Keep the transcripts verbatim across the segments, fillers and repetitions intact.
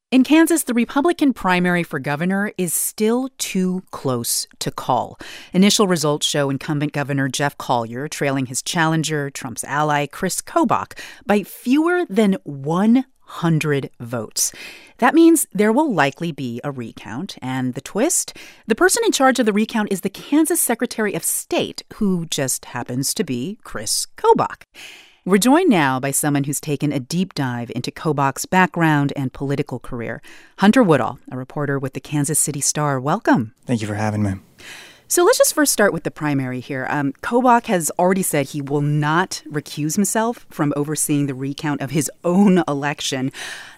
In Kansas, the Republican primary for governor is still too close to call. Initial results show incumbent Governor Jeff Colyer trailing his challenger, Trump's ally, Chris Kobach, by fewer than one hundred votes. That means there will likely be a recount. And the twist? The person in charge of the recount is the Kansas Secretary of State, who just happens to be Chris Kobach. We're joined now by someone who's taken a deep dive into Kobach's background and political career. Hunter Woodall, a reporter with the Kansas City Star. Welcome. Thank you for having me. So let's just first start with the primary here. Um, Kobach has already said he will not recuse himself from overseeing the recount of his own election.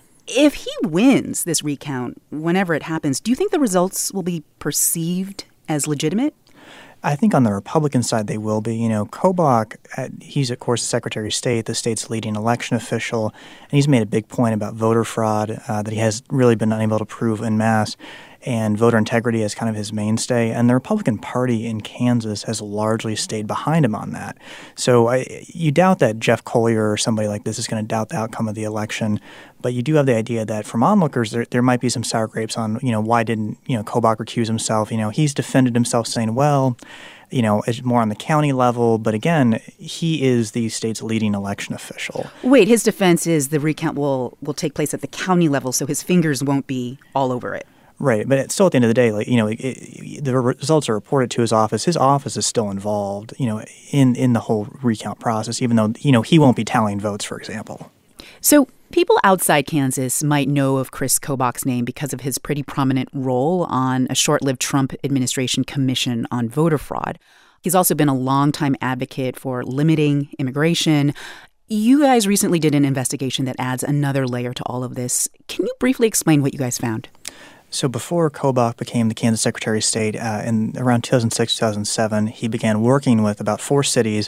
If he wins this recount, whenever it happens, do you think the results will be perceived as legitimate? I think on the Republican side, they will be. You know, Kobach, he's, of course, the Secretary of State, the state's leading election official, and he's made a big point about voter fraud uh, that he has really been unable to prove en masse. And voter integrity is kind of his mainstay. And the Republican Party in Kansas has largely stayed behind him on that. So I, you doubt that Jeff Colyer or somebody like this is going to doubt the outcome of the election. But you do have the idea that from onlookers, there, there might be some sour grapes on, you know, why didn't, you know, Kobach recuse himself? You know, he's defended himself saying, well, you know, it's more on the county level. But again, he is the state's leading election official. Wait, his defense is the recount will, will take place at the county level, so his fingers won't be all over it. Right, but it's still at the end of the day, like you know, it, it, the results are reported to his office. His office is still involved, you know, in in the whole recount process, even though you know he won't be tallying votes, for example. So people outside Kansas might know of Chris Kobach's name because of his pretty prominent role on a short-lived Trump administration commission on voter fraud. He's also been a longtime advocate for limiting immigration. You guys recently did an investigation that adds another layer to all of this. Can you briefly explain what you guys found? So before Kobach became the Kansas Secretary of State, uh, in around two thousand six, two thousand seven, he began working with about four cities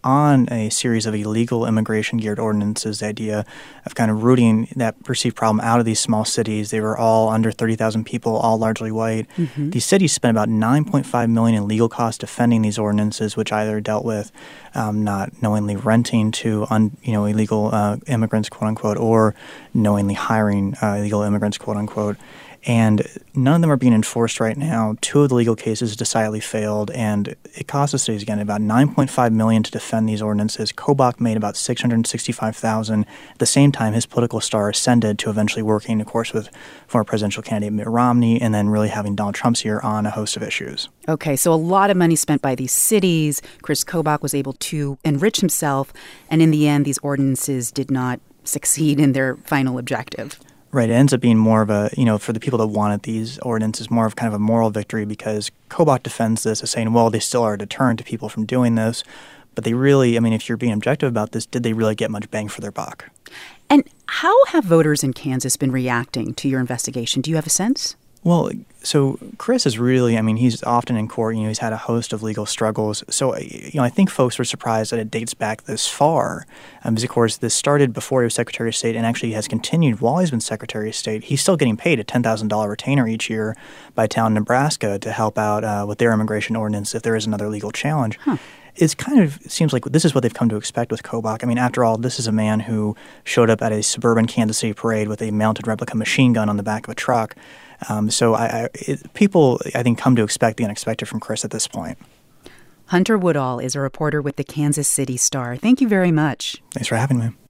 on a series of illegal immigration-geared ordinances, the idea of kind of rooting that perceived problem out of these small cities. They were all under thirty thousand people, all largely white. Mm-hmm. These cities spent about nine point five million dollars in legal costs defending these ordinances, which either dealt with um, not knowingly renting to un, you know illegal uh, immigrants, quote-unquote, or knowingly hiring uh, illegal immigrants, quote-unquote. And none of them are being enforced right now. Two of the legal cases decidedly failed, and it cost the cities, again, about nine point five million dollars to defend these ordinances. Kobach made about six hundred sixty-five thousand dollars. At the same time, his political star ascended to eventually working, of course, with former presidential candidate Mitt Romney, and then really having Donald Trump's ear on a host of issues. Okay, so a lot of money spent by these cities. Chris Kobach was able to enrich himself, and in the end, these ordinances did not succeed in their final objective. Right. It ends up being more of a, you know, for the people that wanted these ordinances, more of kind of a moral victory because Kobach defends this as saying, well, they still are a deterrent to people from doing this. But they really, I mean, if you're being objective about this, did they really get much bang for their buck? And how have voters in Kansas been reacting to your investigation? Do you have a sense? Well, so Chris is really, I mean, he's often in court. You know, he's had a host of legal struggles. So, you know, I think folks were surprised that it dates back this far. Um, because, of course, this started before he was Secretary of State and actually has continued while he's been Secretary of State. He's still getting paid a ten thousand dollars retainer each year by a town in Nebraska to help out uh, with their immigration ordinance if there is another legal challenge. Huh. It's kind of it seems like this is what they've come to expect with Kobach. I mean, after all, this is a man who showed up at a suburban Kansas City parade with a mounted replica machine gun on the back of a truck. Um, so I, I, it, people, I think, come to expect the unexpected from Chris at this point. Hunter Woodall is a reporter with the Kansas City Star. Thank you very much. Thanks for having me.